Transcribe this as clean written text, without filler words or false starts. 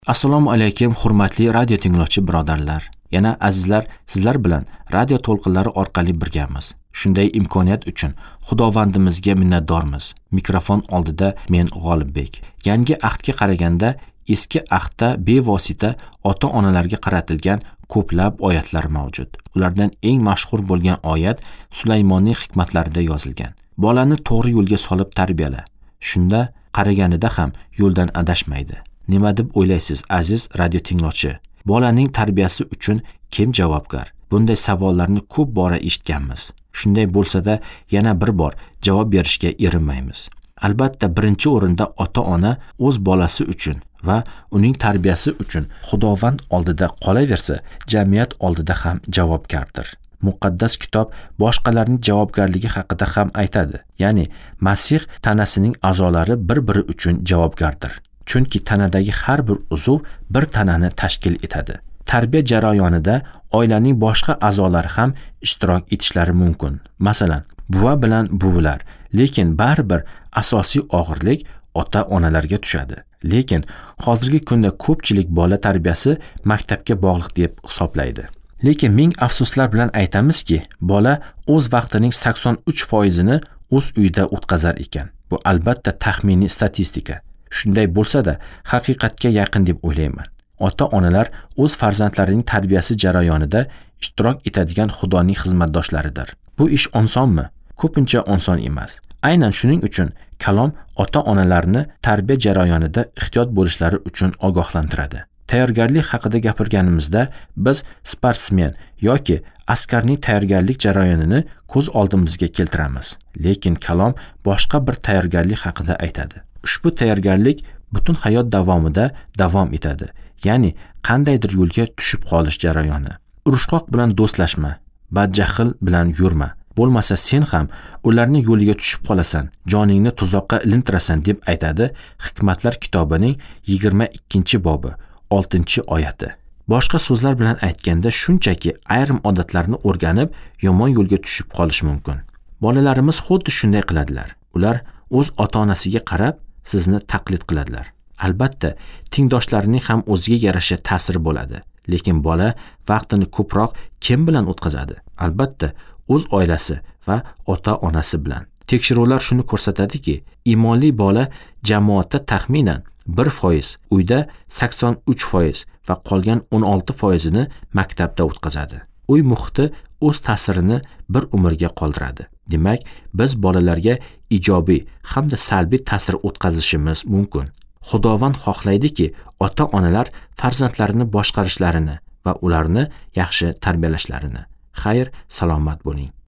Assalomu alaykum, hurmatli radio tinglovchi birodarlar. Yana azizlar, sizlar bilan radio to'lqinlari orqali birgamiz. Shunday imkoniyat uchun Xudovandimizga minnatdormiz. Mikrofon oldida men G'olibbek. Yangi ahdga qaraganda eski ahdda bevosita ota-onalarga qaratilgan ko'plab oyatlar mavjud. Ulardan eng mashhur bo'lgan oyat Sulaymonning hikmatlarida yozilgan. Bolani to'g'ri yo'lga solib tarbiyala. Shunda qaraganida ham yo'ldan adashmaydi. Nima deb o'ylaysiz, aziz radio tinglovchi? Bolaning tarbiyasi uchun kim javobgar? Bunday savollarni ko'p bora eshitganmiz. Shunday bo'lsa-da, yana bir bor javob berishga erinmaymiz. Albatta, birinchi o'rinda ota-ona o'z bolasi uchun va uning tarbiyasi uchun Xudovand oldida qolaversa, jamiyat oldida ham javobgardir. Muqaddas kitob boshqalarning javobgarligi haqida ham aytadi. Ya'ni Masih tanasining a'zolari bir-biri uchun javobgardir. Chunki tanadagi har bir uzuv bir tanani tashkil etadi. Tarbiya jarayonida oilaning boshqa a'zolari ham ishtirok etishlari mumkin. Masalan, buva bilan buvilar, lekin baribir asosiy og'irlik ota-onalarga tushadi. Lekin hozirgi kunda ko'pchilik bola tarbiyasi maktabga bog'liq deb hisoblaydi. Lekin ming afsuslar bilan aytamizki, bola o'z vaqtining 83%ni o'z uyida o'tkazar ekan. Bu albatta taxminiy statistika. Shunday bo'lsa-da, haqiqatga yaqin deb o'ylayman. Ota-onalar o'z farzandlarining tarbiyasi jarayonida ishtirok etadigan Xudoning xizmatdoshlaridir. Bu ish osonmi? Ko'pincha oson emas. Aynan shuning uchun kalom ota-onalarni tarbiya jarayonida ehtiyot bo'lishlari uchun ogohlantiradi. Tayyorgarlik haqida gapirganimizda biz sportsmen yoki askarning tayyorgarlik jarayonini ko'z oldimizga keltiramiz. Lekin kalom boshqa bir tayyorgarlik haqida aytadi. Ushbu tayyorgarlik butun hayot davomida davom etadi. Ya'ni qandaydir yo'lga tushib qolish jarayoni. Urushqoq bilan do'stlashma, badjahl bilan yurma. Bo'lmasa sen ham ularning yo'liga tushib qolasan, joningni tuzoqqa ilintirasan deb aytadi Hikmatlar kitobining 22-bobi, 6-oyati. Boshqa so'zlar bilan aytganda shunchaki ayrim odatlarni o'rganib, yomon yo'lga tushib qolish mumkin. Bolalarimiz xuddi shunday qiladilar. Ular o'z ota-onasiga qarab sizni taqlid qiladilar. Albatta, tengdoshlarining ham o'ziga yarasha ta'siri bo'ladi. Lekin bola vaqtini ko'proq kim bilan o'tkazadi? Albatta, o'z oilasi va ota-onasi bilan. Tekshiruvlar shuni ko'rsatadiki, iymonli bola jamoatda taxminan 1%, uyda 83% va qolgan 16%ni maktabda o'tkazadi. Uy muhiti o'z ta'sirini bir umrga qoldiradi. Demak, biz bolalarga ijobiy hamda salbiy ta'sir o'tkazishimiz mumkin. Xudovand xohlaydiki, ota-onalar farzandlarini boshqarishlarini va ularni yaxshi tarbiyalashlarini. Xayr, salomat bo'ling.